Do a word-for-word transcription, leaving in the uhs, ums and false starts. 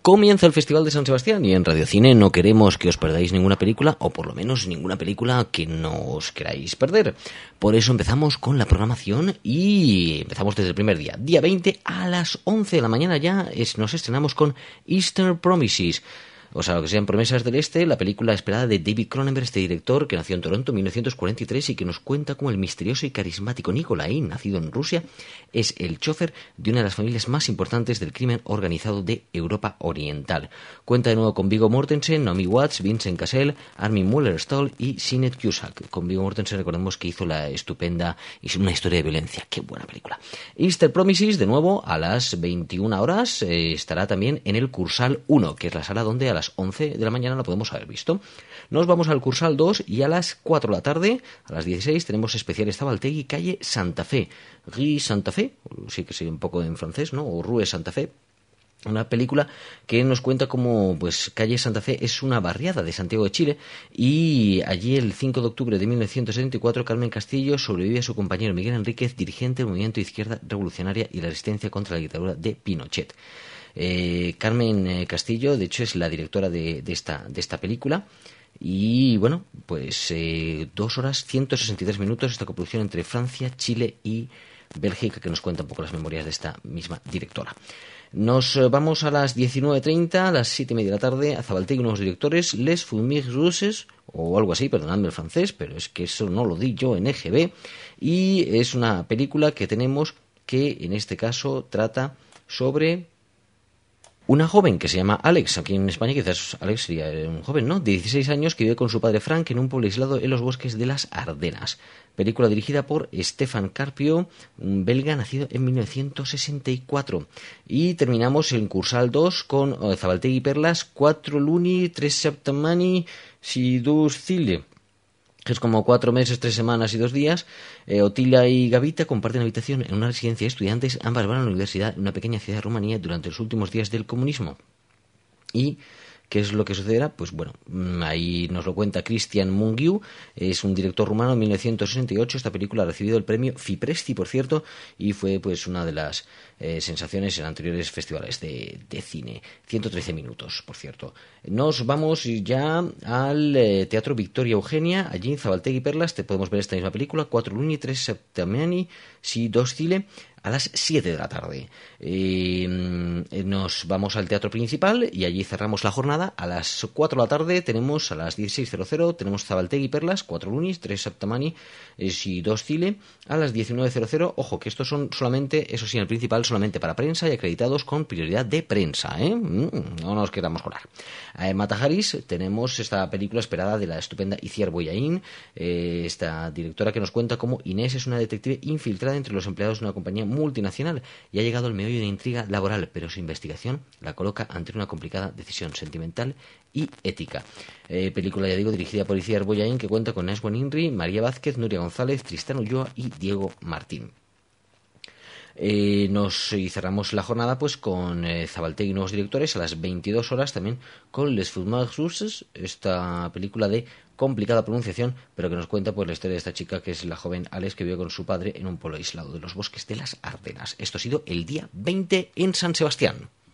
Comienza el Festival de San Sebastián y en Radio Cine no queremos que os perdáis ninguna película, o por lo menos ninguna película que no os queráis perder. Por eso empezamos con la programación y empezamos desde el primer día. Día veinte a las once de la mañana ya es, nos estrenamos con Eastern Promises. O sea, lo que sean Promesas del Este, la película esperada de David Cronenberg, este director que nació en Toronto en mil novecientos cuarenta y tres y que nos cuenta cómo el misterioso y carismático Nikolai, nacido en Rusia, es el chofer de una de las familias más importantes del crimen organizado de Europa Oriental. Cuenta de nuevo con Viggo Mortensen, Naomi Watts, Vincent Cassel, Armin Mueller-Stahl y Sinead Cusack. Con Viggo Mortensen recordemos que hizo la estupenda y una historia de violencia. ¡Qué buena película! Easter Promises, de nuevo, a las veintiuna horas, eh, estará también en el Cursal uno, que es la sala donde a las once de la mañana la podemos haber visto. Nos vamos al Cursal dos y a las cuatro de la tarde, a las dieciséis, tenemos especial Zabaltegui, calle Santa Fe. Rue Santa Fe, sí que sé un poco en francés, ¿no? O Rue Santa Fe. Una película que nos cuenta cómo pues calle Santa Fe es una barriada de Santiago de Chile y allí el cinco de octubre de mil novecientos setenta y cuatro Carmen Castillo sobrevive a su compañero Miguel Enríquez, dirigente del movimiento de izquierda revolucionaria y la resistencia contra la dictadura de Pinochet. Eh, Carmen eh, Castillo, de hecho, es la directora de, de, esta, de esta película. Y bueno, pues eh, dos horas, ciento sesenta y tres minutos, esta coproducción entre Francia, Chile y Bélgica, que nos cuenta un poco las memorias de esta misma directora. Nos eh, vamos a las diecinueve treinta, a las siete y media de la tarde, a Zabaltegui y nuevos directores, Les Fumées Russes, o algo así, perdonadme el francés, pero es que eso no lo di yo en E G B. Y es una película que tenemos que, en este caso, trata sobre una joven que se llama Alex. Aquí en España quizás Alex sería un joven, ¿no? De dieciséis años que vive con su padre Frank en un pueblo aislado en los bosques de las Ardenas. Película dirigida por Stefan Carpio, un belga nacido en mil novecientos sesenta y cuatro. Y terminamos en Cursal dos con Zabaltegui Perlas, cuatro luni, tres settimane, si dos cile. Es como cuatro meses, tres semanas y dos días. Eh, Otilia y Gavita comparten habitación en una residencia de estudiantes. Ambas van a la universidad en una pequeña ciudad de Rumanía durante los últimos días del comunismo. Y ¿qué es lo que sucederá? Pues bueno, ahí nos lo cuenta Cristian Mungiu, es un director rumano en mil novecientos sesenta y ocho. Esta película ha recibido el premio Fipresti, por cierto, y fue pues una de las eh, sensaciones en anteriores festivales de, de cine. ciento trece minutos, por cierto. Nos vamos ya al eh, Teatro Victoria Eugenia, allí en Zabaltegui Perlas, te podemos ver esta misma película, cuatro luni, tres settimane, si dos cile, a las siete de la tarde. Eh, nos vamos al teatro principal y allí cerramos la jornada. A las cuatro de la tarde tenemos, a las dieciséis cero cero, tenemos Zabaltegui Perlas, cuatro lunis, tres settimane eh, y dos cile. A las diecinueve cero cero, ojo, que estos son solamente, eso sí, en el principal, solamente para prensa y acreditados con prioridad de prensa, ¿eh? Mm, no nos queramos colar. En Matajaris tenemos esta película esperada de la estupenda Itziar Boyain, eh, esta directora que nos cuenta cómo Inés es una detective infiltrada entre los empleados de una compañía multinacional y ha llegado al meollo de una intriga laboral, pero su investigación la coloca ante una complicada decisión sentimental y ética. Eh, película, ya digo, dirigida por Itziar Boyain, que cuenta con Neswan Inri, María Vázquez, Nuria González, Tristán Ulloa y Diego Martín. Eh, nos y cerramos la jornada pues con eh, Zabaltegui y nuevos directores a las veintidós horas, también con Les Fumées Russes, esta película de complicada pronunciación, pero que nos cuenta pues la historia de esta chica que es la joven Alex, que vive con su padre en un pueblo aislado de los bosques de las Ardenas. Esto ha sido el día veinte en San Sebastián.